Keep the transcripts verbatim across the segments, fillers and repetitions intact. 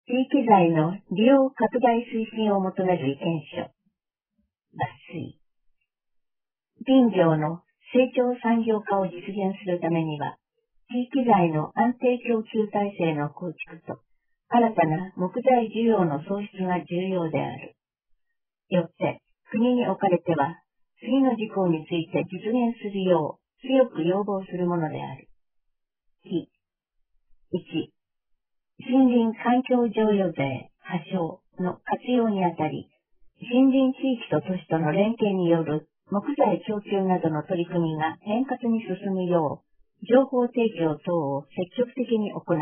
地域財の利用拡大推進を求める意見書。抜粋。林業の成長産業化を実現するためには、地域財の安定供給体制の構築と、新たな木材需要の創出が重要である。よって、国におかれては、次の事項について実現するよう強く要望するものである。いち、森林環境譲与税、破償の活用にあたり、森林地域と都市との連携による木材供給などの取り組みが円滑に進むよう、情報提供等を積極的に行うこと。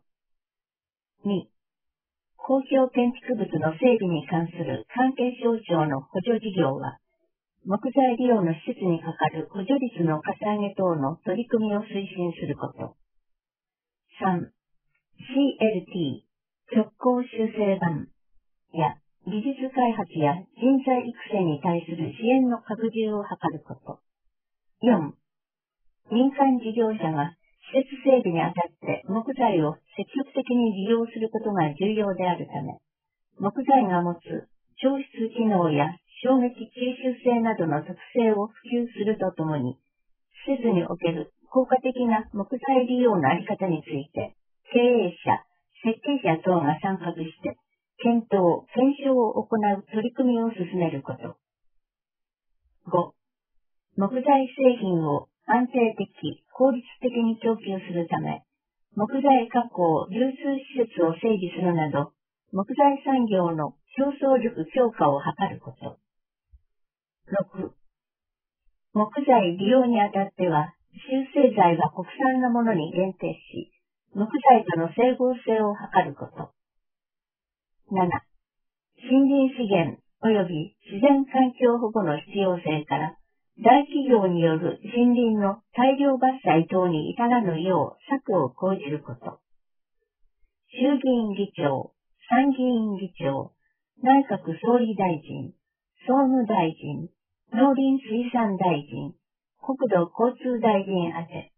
に、公共建築物の整備に関する関係省庁の補助事業は、木材利用の施設にかかる補助率のかさ上げ等の取り組みを推進すること。さん、シーエルティー、直行修正版や技術開発や人材育成に対する支援の拡充を図ること。よん、民間事業者が施設整備にあたって木材を積極的に利用することが重要であるため、木材が持つ調湿機能や衝撃吸収性などの特性を普及するとともに、施設における効果的な木材利用のあり方について、経営者、設計者等が参画して、検討、検証を行う取り組みを進めること。ご、木材製品を安定的、効率的に供給するため、木材加工、流通施設を整備するなど、木材産業の競争力強化を図ること。ろく、木材利用にあたっては、修正材は国産のものに限定し、木材との整合性を図ること。なな、森林資源及び自然環境保護の必要性から、大企業による森林の大量伐採等に至らぬよう策を講じること。衆議院議長、参議院議長、内閣総理大臣、総務大臣、農林水産大臣、国土交通大臣宛て、